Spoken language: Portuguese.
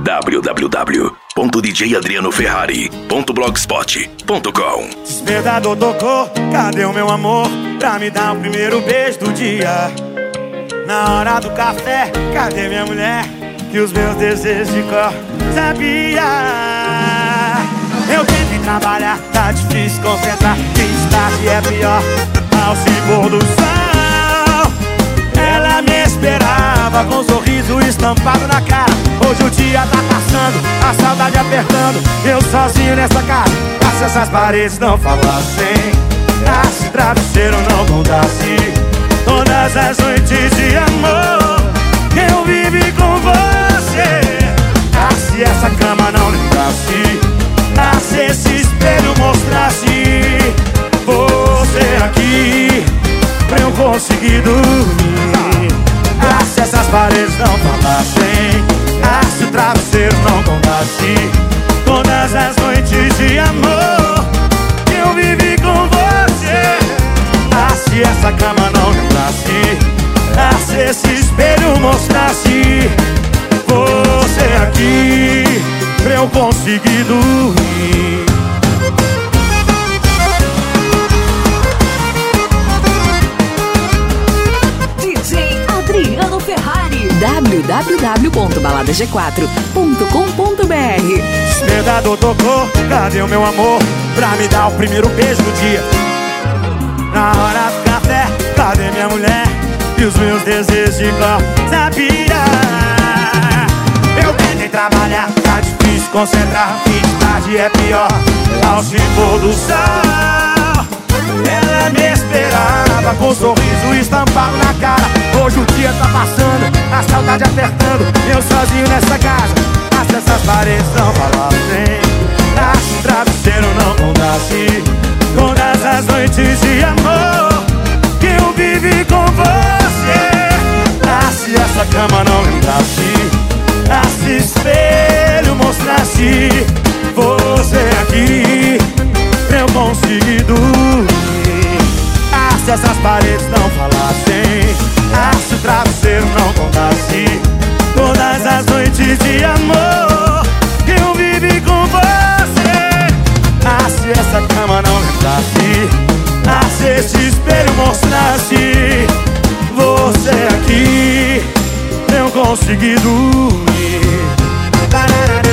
www.djadrianoferrari.blogspot.com. Despertador tocou, cadê o meu amor? Pra me dar o primeiro beijo do dia. Na hora do café, cadê minha mulher? Que os meus desejos de cor sabia. Eu tentei trabalhar, tá difícil concentrar. Que tarde é pior, ao se pôr do sol. Ela me esperava com um sorriso estampado na cara. Hoje o dia tá passando, a saudade apertando. Eu sozinho nessa casa, se essas paredes não falassem, se travesseiro não contasse todas as noites de amor que eu vivi com você. Se essa cama não lembrasse, se esse espelho mostrasse você aqui pra eu conseguir dormir. Se essas paredes não falassem, se o travesseiro não contasse todas as noites de amor que eu vivi com você. Se essa cama não lembrasse, se esse espelho mostrasse você aqui pra eu conseguir dormir. DJ Adriano Ferrari. www.baladag4.com.br. Despertador tocou, cadê o meu amor? Pra me dar o primeiro beijo do dia. Na hora do café, cadê minha mulher? E os meus desejos de cor sabia. Eu tentei trabalhar, tá difícil concentrar. Que tarde é pior, ao se pôr do sol. Ela me esperava com um sorriso estampado na cara. Hoje o dia tá passando, a saudade apertando. Eu sozinho nessa casa, se essas paredes não falassem, se o travesseiro não contasse todas as noites de amor que eu vivi com você. Se essa cama não lembrasse, se espelho mostrasse você aqui pra eu conseguir dormir. Se essas paredes não falassem, se o travesseiro não contasse todas as noites de amor que eu vivi com você. Se essa cama não lembrasse, se esse espelho mostrasse você aqui pra eu conseguir dormir.